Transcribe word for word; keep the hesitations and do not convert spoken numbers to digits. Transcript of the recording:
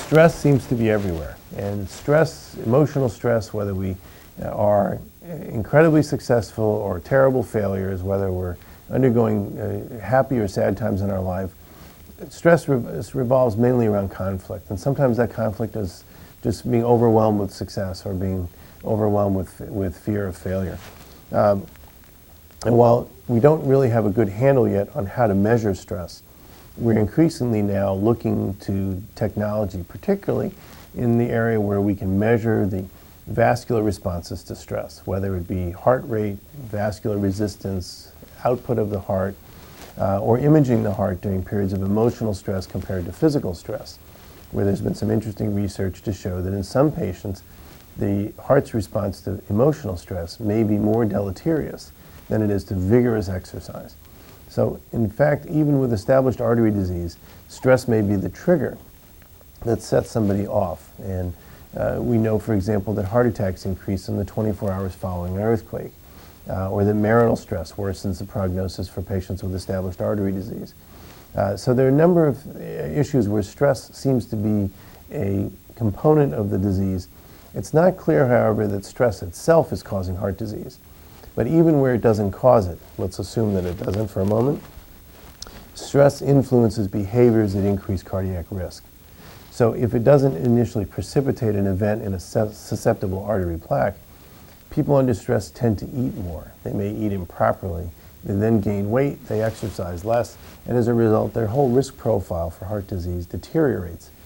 stress seems to be everywhere. And stress, emotional stress, whether we are incredibly successful or terrible failures, whether we're undergoing uh, happy or sad times in our life, stress re revolves mainly around conflict. And sometimes that conflict is just being overwhelmed with success or being overwhelmed with, with fear of failure. Um, and while we don't really have a good handle yet on how to measure stress, we're increasingly now looking to technology, particularly in the area where we can measure the vascular responses to stress, whether it be heart rate, vascular resistance, output of the heart, uh, or imaging the heart during periods of emotional stress compared to physical stress, where there's been some interesting research to show that in some patients, the heart's response to emotional stress may be more deleterious than it is to vigorous exercise. So, in fact, even with established artery disease, stress may be the trigger that sets somebody off. And uh, we know, for example, that heart attacks increase in the twenty-four hours following an earthquake, uh, or that marital stress worsens the prognosis for patients with established artery disease. Uh, so there are a number of uh, issues where stress seems to be a component of the disease. It's not clear, however, that stress itself is causing heart disease. But even where it doesn't cause it, let's assume that it doesn't for a moment, stress influences behaviors that increase cardiac risk. So if it doesn't initially precipitate an event in a susceptible artery plaque, people under stress tend to eat more. They may eat improperly. They then gain weight, they exercise less, and as a result, their whole risk profile for heart disease deteriorates.